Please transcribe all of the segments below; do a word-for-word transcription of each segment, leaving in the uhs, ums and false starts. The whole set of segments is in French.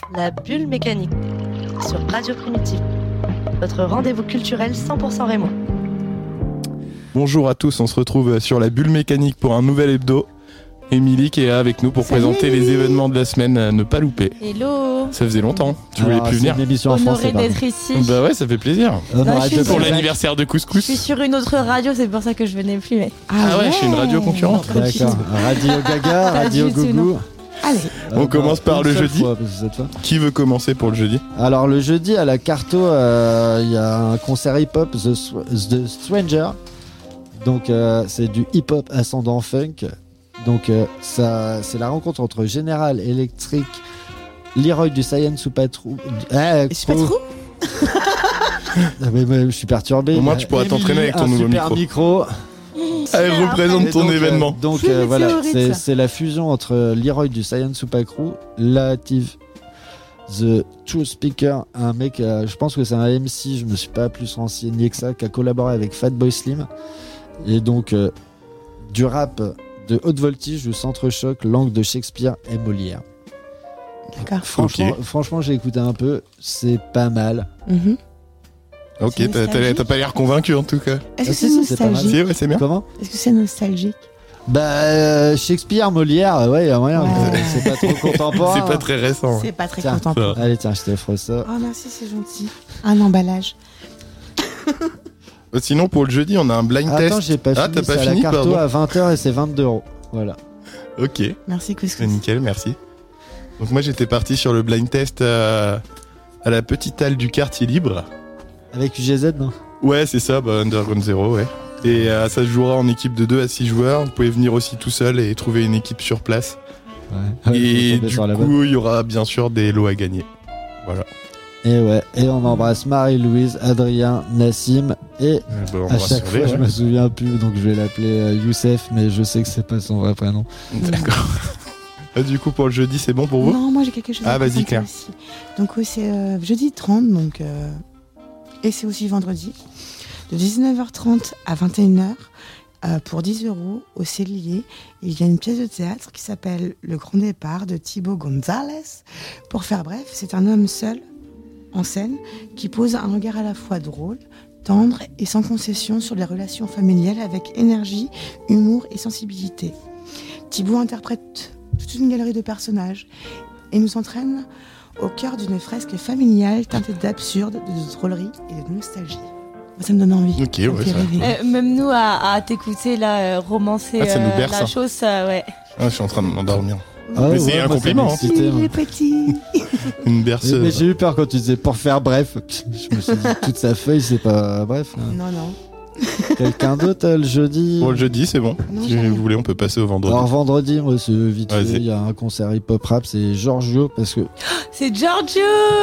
La bulle mécanique sur Radio Primitive, votre rendez-vous culturel cent pour cent rémois. Bonjour à tous, on se retrouve sur la bulle mécanique pour un nouvel hebdo. Émilie qui est avec nous pour Salut présenter Émilie. les événements de la semaine à ne pas louper. Hello. Ça faisait longtemps, tu voulais Alors, plus c'est venir. une émission en Honorée français, pardon. d'être ici. Bah ouais, ça fait plaisir. Euh, Non, non, je suis radio Pour Exact. l'anniversaire de Je suis Couscous. sur une autre radio, c'est pour ça que je venais plus. Mais... Ah ouais, je suis une radio concurrente. D'accord. Radio Gaga, Pas Radio du tout, Gougou. Allez. On commence par une le seule jeudi. fois, parce que cette fois. Qui veut commencer pour le jeudi? Alors le jeudi à la Carto, euh, il y a un concert hip-hop, The, Sw- The Stranger. Donc euh, c'est du hip-hop ascendant funk. Donc euh, ça, c'est la rencontre entre General Electric, Leroy du Science ou Patrou. Ah, Je suis pas trop. Ah, mais, mais je suis perturbé. Au moins, tu pourras Émilie, t'entraîner avec ton un nouveau super micro. Allez, Super. représente Et ton donc, euh, événement. donc C'est euh, voilà, météorite, c'est, ça. c'est la fusion entre Leroy du Science Super Crew, Latif, The True Speaker, un mec, euh, je pense que c'est un M C, je me suis pas plus renseigné que ça, qui a collaboré avec Fatboy Slim. Et donc, euh, du rap de haute voltige, du centre-choc, langue de Shakespeare et Molière. D'accord. Franchement, Ok. franchement j'ai écouté un peu, c'est pas mal. Mhm. Ok, C'est t'as, t'as, nostalgique. t'as pas l'air convaincu en tout cas. Est-ce que Ah, c'est si, si, c'est pas mal. nostalgique Si, ouais, c'est bien. Comment Est-ce que c'est nostalgique Bah, euh, Shakespeare, Molière, euh, ouais, y a moyen, Ouais. mais c'est pas trop contemporain. C'est pas hein. très récent. C'est pas très Tiens. contemporain. Allez, tiens, je t'offre ça. Oh merci, c'est gentil. Un emballage. Euh, Sinon, pour le jeudi, on a un blind Attends, test. j'ai pas Ah, fini, t'as pas c'est à fini, la Carto pardon. à vingt heures et c'est vingt-deux euros. Voilà. Ok, Merci c'est Couscous. nickel, merci. Donc moi, j'étais parti sur le blind test à, à la petite halle du quartier libre. Avec U G Z, non Ouais, c'est ça, bah, Underground Zero, ouais. Et euh, ça se jouera en équipe de deux à six joueurs. Vous pouvez venir aussi tout seul et trouver une équipe sur place. Ouais. et je vais tomber du sur la bonne. coup, il y aura bien sûr des lots à gagner. Voilà. Et ouais, et on embrasse Marie-Louise, Adrien, Nassim et Euh, bah, on à va chaque surveiller, fois je ouais. me souviens plus, donc je vais l'appeler euh, Youssef, mais je sais que c'est pas son vrai prénom. D'accord. Ah, du coup, pour le jeudi, c'est bon pour vous? Non, moi j'ai quelque chose Ah, à vas-y, présenter Claire. aussi. Donc oui, c'est euh, jeudi trente, donc, euh, et c'est aussi vendredi, de dix-neuf heures trente à vingt et une heures, euh, pour dix euros au Cellier. Il y a une pièce de théâtre qui s'appelle Le Grand Départ de Thibaut Gonzalez. Pour faire bref, c'est un homme seul en scène qui pose un regard à la fois drôle, tendre et sans concession sur les relations familiales avec énergie, humour et sensibilité. Thibaut interprète toute une galerie de personnages et nous entraîne au cœur d'une fresque familiale teintée d'absurde, de drôlerie et de nostalgie. Moi, ça me donne envie. Ok, Ça me ouais, fait ça. rêver. Euh, même nous, à, à t'écouter, là, euh, romancer Ah, ça nous euh, berce, la hein. chose, ça, ouais. Ah, je suis en train de m'endormir. Ah, Mais c'est un moi, ça compliment, hein. m'excitait, moi. Les petits. Une Mais, berceuse. mais j'ai eu peur quand tu disais pour faire bref. Je me suis dit toute sa feuille, c'est pas bref. hein. Non, non. Quelqu'un d'autre euh, le jeudi Pour le jeudi, c'est bon. Non, Si jamais. vous voulez, on peut passer au vendredi. Alors vendredi, moi, c'est vite fait, Vas-y. il y a un concert hip-hop rap, c'est Giorgio, parce que... C'est Giorgio.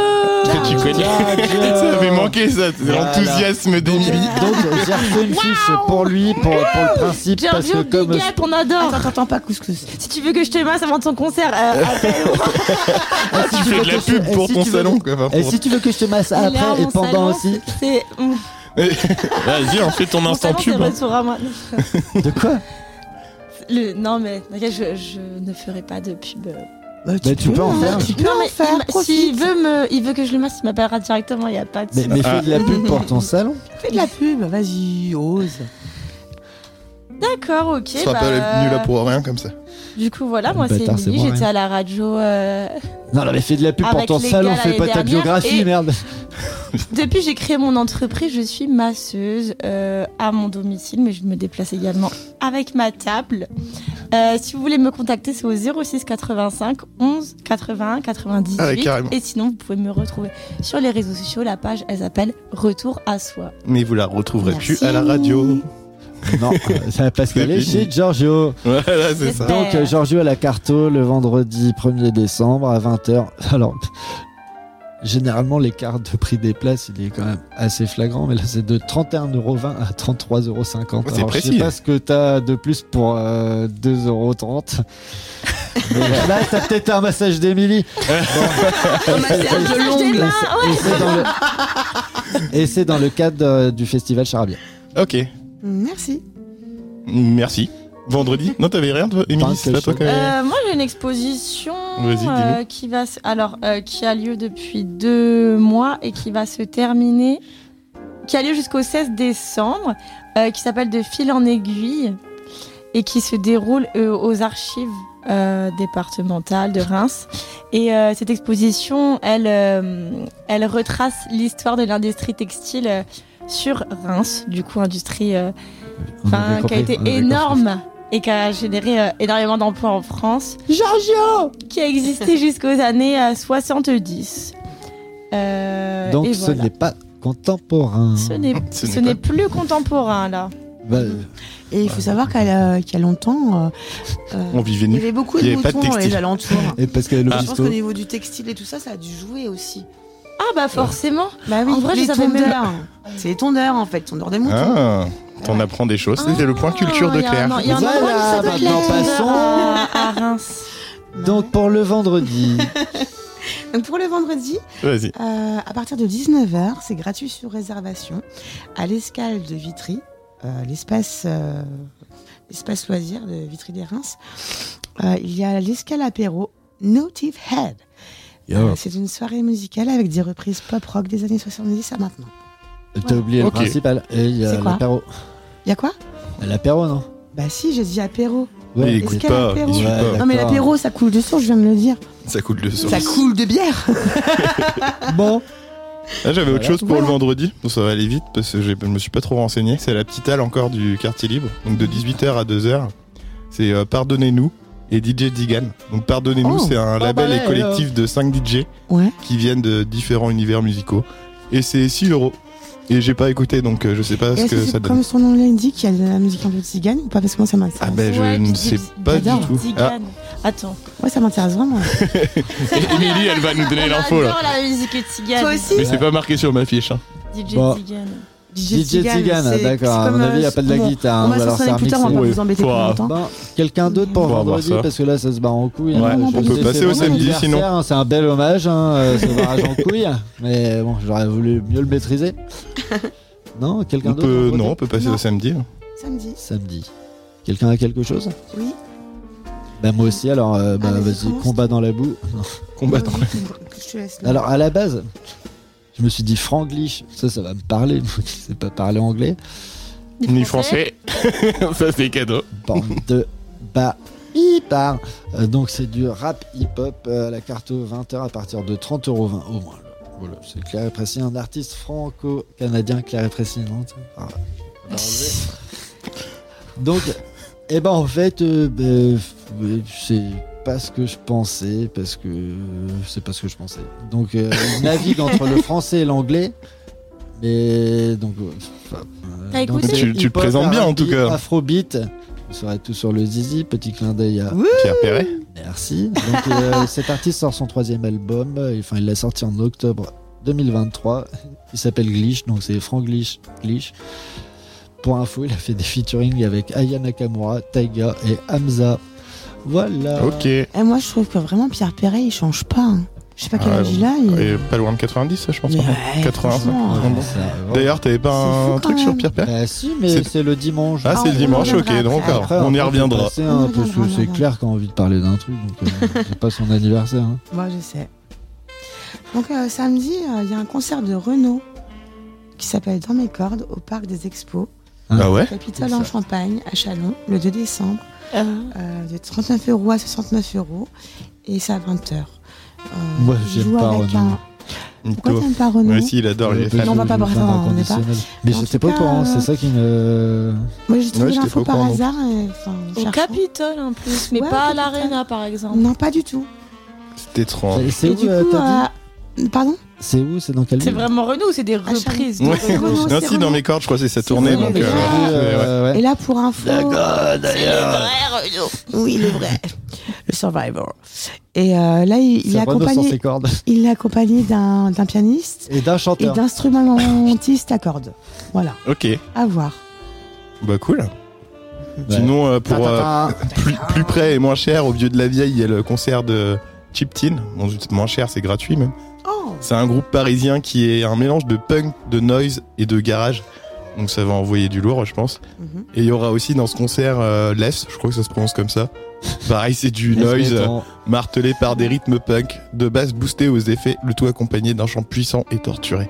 Que tu connais. Ça avait manqué, ça. C'est Voilà. l'enthousiasme d'Emilie. Donc j'ai refait une fiche pour lui, pour, pour le principe, parce que Giorgio, comme... big up, on adore. Attends, t'entends pas couscous. Si tu veux que je te masse avant de son concert, euh, appelle-moi. Ah, si Tu veux fais de la que je- pub eh, pour si ton tu veux- salon, quoi. Enfin, Et pour- si tu veux que je te masse Il est à après et mon pendant salon, aussi... C'est. mm, Vas-y, on fait ton mon instant salon, c'est pub. retour à moi. De quoi Le, non, mais t'inquiète, je, je ne ferai pas de pub. Bah, tu peux en hein, faire. Tu peux Non, en mais faire, il m'a- profite. s'il veut, me, il veut que je le masse, il m'appellera directement, il n'y a pas de Mais, souci. mais Ah. fais de la pub pour ton salon. Fais de la pub, vas-y, ose. D'accord, ok. Tu seras bah, pas venu là pour rien comme ça. Du coup, voilà, Ah, moi c'est bâtard, c'est Émilie, moi, j'étais ouais. à la radio euh, Non, non, mais fais de la pub pour Avec ton les salon, gars fais l'année pas ta dernière, biographie, et- merde. Depuis j'ai créé mon entreprise, je suis masseuse euh, à mon domicile, mais je me déplace également avec ma table. Euh, si vous voulez me contacter, c'est au zéro six quatre-vingt-cinq onze quatre-vingt-un quatre-vingt-dix-huit. Ah ouais, carrément. Et sinon, vous pouvez me retrouver sur les réseaux sociaux. La page, elle s'appelle Retour à soi. Mais vous la retrouverez Merci. plus à la radio. Non, ça va parce qu'elle est fini. chez Giorgio. Voilà, c'est ça. J'espère. Donc, euh, Giorgio à la Carto, le vendredi premier décembre à vingt heures. Alors, généralement, l'écart de prix des places, il est quand même assez flagrant, mais là, c'est de trente et un euros vingt à trente-trois euros cinquante. Oh, c'est Alors, je précis. sais pas ce que t'as de plus pour euh, deux euros trente. Mais là, t'as peut-être un massage d'Émilie. Un massage de l'ongle. Et c'est dans le- Et c'est dans le cadre euh, du festival Charabia. Ok. Merci. Merci. Vendredi? Non, t'avais rien, toi, Émilie? Enfin, C'est pas toi c'est qui avais... Euh, moi, j'ai une exposition Vas-y, dis-nous. euh, qui va, se- alors euh, qui a lieu depuis deux mois et qui va se terminer, qui a lieu jusqu'au seize décembre, euh, qui s'appelle De fil en aiguille et qui se déroule euh, aux archives euh, départementales de Reims. Et euh, cette exposition, elle, euh, elle retrace l'histoire de l'industrie textile euh, sur Reims, du coup industrie euh, On enfin, avait qui a compris, été on avait énorme et qui a généré euh, énormément d'emplois en France, Giorgio qui a existé jusqu'aux années euh, soixante-dix. Euh, compris. Donc et ce voilà. n'est pas contemporain. Ce n'est Ce ce n'est n'est pas- plus contemporain là. Bah, Et il faut savoir qu'à la- qu'il y a longtemps, euh, euh, On vivait il y nu. avait beaucoup Il de y avait pas de moutons dans les textile. alentours. et parce qu'il y a le Je pense bistrot. qu'au niveau du textile et tout ça, ça a dû jouer aussi. Ah bah forcément. Bah oui, En vrai, je les savais même tondeurs. C'est les tondeurs en fait, tondeurs des moutons. Ah, t'en apprends des choses. C'était le point culture de Ah, il y a Claire. un- Il y a un Voilà, endroit qui s'appelle maintenant les passons. Tondeurs à, à Reims. Donc pour le vendredi, Donc pour le vendredi, Vas-y. euh, à partir de dix-neuf heures, c'est gratuit sur réservation à l'escale de Vitry, euh, l'espace euh, l'espace loisir de Vitry-les-Reims. Euh, il y a l'escale apéro Native Head. Yo. Euh, c'est une soirée musicale avec des reprises pop rock des années soixante-dix à maintenant. t'as oublié Ok. le principal. Et il y a C'est quoi l'apéro. Il y a quoi? L'apéro, non? Bah si, j'ai dit apéro. Il Est-ce écoute qu'elle a pas, l'apéro il suit Ouais, pas. d'accord. Non mais l'apéro, ça coule de source, je viens de le dire. Ça coûte le source. Ça coule de bière. Bon, Ah, j'avais autre Voilà. chose pour Voilà. le vendredi. Bon, ça va aller vite parce que j'ai- je me suis pas trop renseigné. C'est la petite halle encore du quartier libre. Donc de dix-huit heures à deux heures. C'est euh, Pardonnez-nous et D J Digan. Donc Pardonnez-nous, Oh. c'est un label bah, et collectif de cinq D J Ouais. qui viennent de différents univers musicaux. Et c'est six euros. Et j'ai pas écouté donc euh, je sais pas Et ce est-ce que que ça c'est donne. comme son nom l'indique, il y a de la musique un peu tzigane ou pas? Parce que moi ça m'intéresse. Ah ben je Ouais, ne qui sais dit- pas du j'adore. tout. Ah, Zigane. Attends. Ouais, ça m'intéresse vraiment. Émilie, elle va nous donner l'info là. J'adore la musique tzigane. Toi aussi? Mais c'est pas marqué sur ma fiche. Hein. D J Bon. Zigane. D J Tzigane, c'est- d'accord. c'est À comme, mon avis, il n'y a euh, pas de la bon, guitare. On hein, va ou s'en alors c'est sonner un plus tard, on va mix. pas Ouais, vous embêter plus faudra- longtemps. Bon, quelqu'un d'autre pour On va voir vendredi ça. parce que là ça se bat en couille. Ouais, hein. on Je peut sais, passer c'est au mon samedi, anniversaire, sinon. hein, c'est un bel hommage, hein, euh, ce barrage en couille. Mais bon, j'aurais voulu mieux le maîtriser. Non, quelqu'un On d'autre peut, vendredi non, on peut passer Non. au samedi. Samedi. Samedi. Quelqu'un a quelque chose? Oui. Bah moi aussi. Alors, euh, bah Allez, vas-y, commence. combat dans la boue. Non. Combat dans Oui, je te laisse. là. Alors à la base, je me suis dit franglish. Ça, ça va me parler. Je sais pas parler anglais. Ni français. Ça c'est cadeau. Bande de bâtards. Euh, donc c'est du rap hip-hop euh, à la carte aux vingt heures à partir de trente euros vingt au moins. Voilà, c'est clair et précis. Un artiste franco-canadien clair et précis. Non ah, on va enlever. Donc, eh ben en fait, euh, ben, euh, c'est pas ce que je pensais parce que euh, c'est pas ce que je pensais. Donc, euh, il navigue entre le français et l'anglais. Mais donc, euh, enfin, euh, T'as donc, écouté c'est Tu- tu te hip-hop, présentes bien, en tout R and B, cas. Afrobeat. Vous saurez tout sur le Zizi. Petit clin d'œil à. Pierre Perret. Merci. Donc, euh, cet artiste sort son troisième album. Euh, Enfin, il l'a sorti en octobre deux mille vingt-trois. Il s'appelle Glitch, donc c'est Franglish Glitch. Pour info, il a fait des featuring avec Aya Nakamura, Taiga et Hamza. Voilà. Ok. Et moi, je trouve que vraiment Pierre Perret, il change pas. hein. Je sais pas quel Ah, âge il a. il- Et pas loin de quatre-vingt-dix, ça, je pense. Mais pas. ouais, quatre-vingts, franchement, ça. ouais. Bon. Ça, voilà. D'ailleurs, t'avais pas C'est un fou, quand truc sur même. Pierre Perret Bah si, mais C'est- c'est le dimanche. Ah, Ah, c'est le on dimanche, ok, reviendra donc après. Après, on y peut reviendra. passer, hein, On parce que reviendra, on c'est reviendra. clair qu'on a envie de parler d'un truc, donc euh, c'est pas son anniversaire. hein. Moi, je sais. Donc, euh, samedi, euh, il y a un concert de Renault qui s'appelle Dans mes cordes au Parc des Expos, Ah ouais Capitole C'est en ça. Champagne, à Chalon, le deux décembre, Euh, euh, de trente-neuf euros à soixante-neuf euros, et c'est à vingt heures. Euh, Moi, il j'aime joue pas avec Renaud. un- Pourquoi Mytho. t'aimes pas Renault? Ouais, si, il adore, il est Euh, fan. Non, on va pas je voir le ça, fais on n'est pas. inconditionnel. Mais En j'étais tout pas au cas, courant, euh, c'est ça qui me. Moi, j'ai trouvé Ouais, j'étais l'info pas au par courant, hasard. Et, enfin, Au cherchant. Capitole en plus, mais Ouais, pas au à Capitole. l'Arena par exemple. Non, pas du tout. C'était étrange. C'est- C'est Et où, du euh, coup, t'as dit euh, pardon? C'est où? C'est dans quelle C'est ville? vraiment Renaud ou c'est des Chalon. reprises Ouais. de Renaud? Renaud, Non, c'est si, dans Renaud. mes cordes, je crois que c'est sa C'est tournée. Renaud, Donc, mais euh, j'ai vu, ouais, ouais. euh, ouais. Et là, pour info. d'ailleurs. Oui, le vrai. Le Survivor. Et euh, là, il, il C'est est Renaud sur accompagné, ses cordes. il est accompagné d'un d'un pianiste Et d'un et chanteur. d'instrumentiste à cordes. Voilà, Ok, à voir. bah cool. Ouais. Sinon, euh, pour euh, Ta, ta, ta. plus, plus près et moins cher, au Vieux de la Vieille, il y a le concert de Chip Tin. Bon, c'est moins cher, c'est gratuit même. Oh, C'est un groupe parisien qui est un mélange de punk, de noise et de garage. Donc ça va envoyer du lourd, je pense. Mhm. Et il y aura aussi dans ce concert euh, Lefs, je crois que ça se prononce comme ça. Pareil, c'est du noise euh, martelé par des rythmes punk, de basse boostée aux effets, le tout accompagné d'un chant puissant et torturé.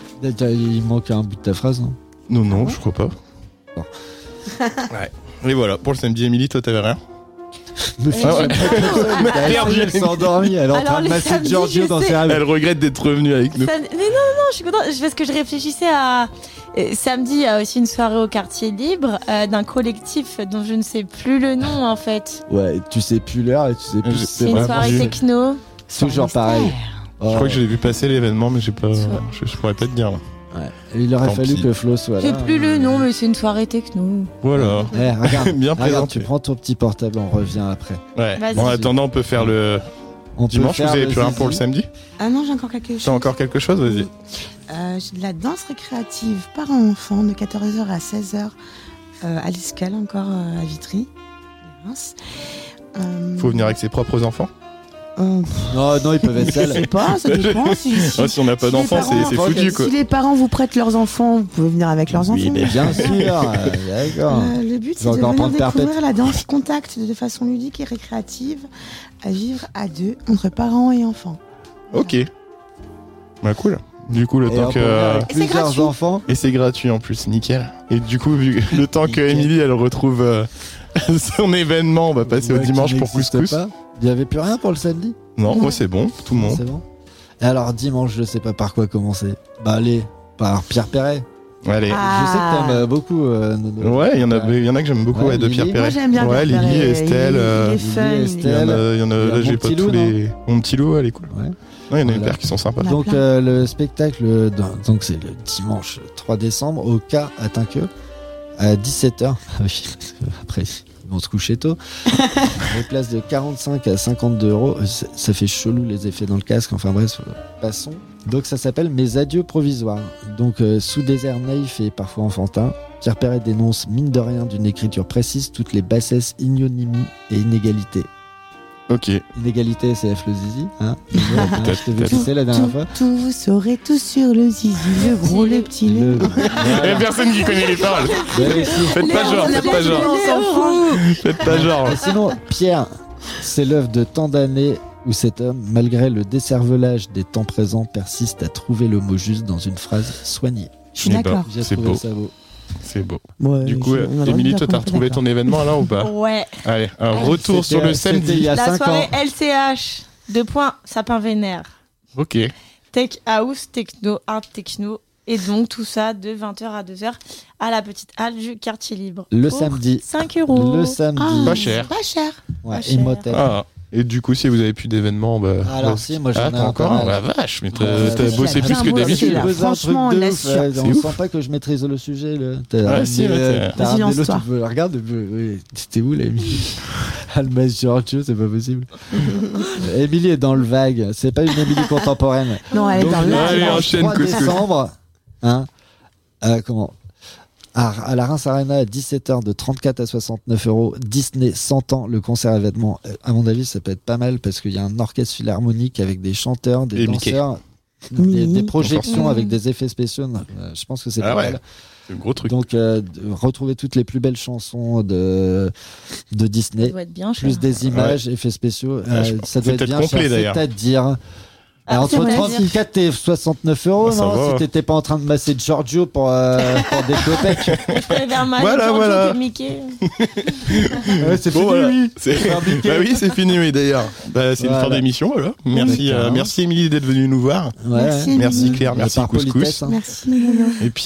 Il manque un bout de ta phrase, non? Non, non, je crois pas. Bon. Ouais. Et voilà, pour le samedi, Émilie, toi t'avais rien? Me Ah ouais. perdu, elle s'est endormie, elle est en Alors, train de les masser samedis, Giorgio je dans sais. ses rêves. Elle regrette d'être revenue avec nous. Ça- Mais non, non, non, je suis contente. Je- Parce que je réfléchissais à. euh, Samedi, il y a aussi une soirée au quartier libre euh, d'un collectif dont je ne sais plus le nom en fait. Ouais, tu sais plus l'heure et tu sais plus Je- si C'est c'est une vraiment soirée vieux. techno. toujours pareil. Je crois que j'ai vu passer l'événement, mais j'ai pas. Soit- Je, je pourrais pas te dire. Là. Ouais. Et il aurait Tant fallu pis. que Flo soit J'ai là. plus le nom, mais c'est une soirée techno. Voilà. Eh, regarde, Bien regarde, présenté. tu prends ton petit portable, on revient après. Ouais. Vas-y. Bon, en attendant, on peut faire le On peut dimanche. Vous faire avez le plus rien pour le zizi. samedi? Ah non, j'ai encore quelque chose. T'as encore quelque chose? Vas-y. Euh, j'ai de la danse récréative parents-enfants de quatorze heures à seize heures euh, à l'Escale, encore euh, à Vitry. Reims. Euh, Faut venir avec ses propres enfants. euh, Non, non, ils peuvent être Je seuls. sais pas, ça dépend. Si, si- Ah, si on n'a pas si les d'enfants, c'est parents- c'est foutu quoi. si les parents vous prêtent leurs enfants, vous pouvez venir avec leurs Oui, enfants. mais bien sûr. euh, D'accord. Euh, le but, Tu c'est vas de encore venir prendre découvrir perpète. la danse contact de façon ludique et récréative, à vivre à deux, entre parents et enfants. Ok. Bah cool. Du coup, le Et temps on que. peut venir avec Et c'est plusieurs gratuit. enfants. Et c'est gratuit en plus, nickel. Et du coup, vu le temps que Nickel. Émilie elle retrouve euh, son événement, on va passer au Ouais, qui dimanche pour n'existe couscous. pas. Il n'y avait plus rien pour le samedi. Non, Non. moi c'est bon, tout le monde. C'est bon. Et alors dimanche, je sais pas par quoi commencer. Bah allez, par Pierre Perret. Allez. Ah. Je sais que t'aimes euh, beaucoup. euh, Nono. Ouais, il y en a, il y en a que j'aime beaucoup, Ouais, ouais, de Lily. Pierre Moi, Perret. j'aime bien Ouais, Pierre Lily, Perret. Estelle. Il est- euh, il est fun, Lily, il est- Il y en Estelle. a, il y en a, Il y a là mon j'ai pas petit tous loup, les. Mon petit loup, elle est cool. Ouais. Non, il y en a une Voilà. paire qui sont sympas. On a Donc plein. euh, le spectacle, dans- donc c'est le dimanche trois décembre au K à Tinqueux à dix-sept heures. Ah oui, parce que après ils vont se coucher tôt. Les places de quarante-cinq à cinquante-deux euros. Ça ça fait chelou les effets dans le casque. Enfin bref, euh, passons. Donc ça s'appelle Mes adieux provisoires. Donc euh, sous désert naïf et parfois enfantin, Pierre Perret dénonce mine de rien d'une écriture précise toutes les bassesses, ignominies et inégalités. Ok. Inégalité, c'est F le zizi, hein Je t'ai vu peut-être. pisser la dernière Tout, fois. tout, vous saurez tout sur le zizi, le gros, le petit, le... Le- Il y a personne qui connaît les paroles. Ouais, si. Faites pas genre, faites pas genre. Faites pas genre. Et sinon, Pierre, c'est l'œuvre de tant d'années où cet homme, malgré le décervelage des temps présents, persiste à trouver le mot juste dans une phrase soignée. Je suis Eh ben, d'accord. J'ai C'est trouvé beau. ça beau. C'est beau. Ouais, Du coup, je- euh, on a le droit de Émilie, dire toi qu'on t'as est retrouvé d'accord. ton événement là ou pas? Ouais. Allez, un retour sur le C'était- c'était il samedi. y a La cinq soirée ans. L C H. Deux points, sapin vénère. Ok. Tech house, techno, art techno. Et donc tout ça de vingt heures à deux heures à la petite halle du quartier libre. Le Pour samedi. cinq euros. Le samedi. Ah, Pas cher. Pas cher. Ouais, pas et cher. Motel. Ah. Et du coup, si vous avez plus d'événements, bah. Alors bah, si, moi j'en Ah, ai t'as encore un? La vache, mais t'as Ouais, t'as ouais, bossé ouais, plus bien que bossé, d'habitude. là. J'ai posé un truc Franchement, de on ouf, assure. ouais, C'est on ouf. sent pas que je maîtrise le sujet. Là. T'as Ouais, si, ouais, euh, t'as- t'as Vas-y, ramené l'autre, lance-toi. tu peux- regarde, euh, c'était où là, Émilie Almas Giorgio, c'est pas possible. Émilie est dans le vague, c'est pas une Émilie contemporaine. Non, elle est Donc, dans le le Allez, live. dimanche enchaîne, trois couscous. décembre, hein, euh, comment à, à la Reims Arena à dix-sept heures de trente-quatre à soixante-neuf euros. Disney cent ans, le concert événement. Euh, À mon avis, ça peut être pas mal parce qu'il y a un orchestre philharmonique avec des chanteurs, des Et Mickey. danseurs, des, des Mmh. projections Mmh. avec des effets spéciaux. Euh, je pense que c'est Ah pas ouais. mal. C'est un gros truc. Donc, euh, de- retrouver toutes les plus belles chansons de, de Ça Disney. doit être bien cher. Plus des images, effets spéciaux. Euh, je- ça c'est doit être peut-être bien complet, cher. d'ailleurs. C'est-à-dire. Ah, Alors, c'est entre vrai. trente-quatre et soixante-neuf euros, Ah, ça non, va. si t'étais pas en train de masser Giorgio pour, euh, pour des copecs. Je préfère Mario Voilà, Giorgio voilà. que Mickey. Ouais, c'est Bon, fini, voilà. oui. C'est- Faire Mickey. Bah oui, c'est fini, oui, d'ailleurs. Bah, c'est une Voilà. fin d'émission, voilà. Merci, D'accord. euh, merci Émilie d'être venue nous voir. Ouais. Merci. Merci Claire, Et merci par Couscous. politesse, hein. Merci, Nono. Et puis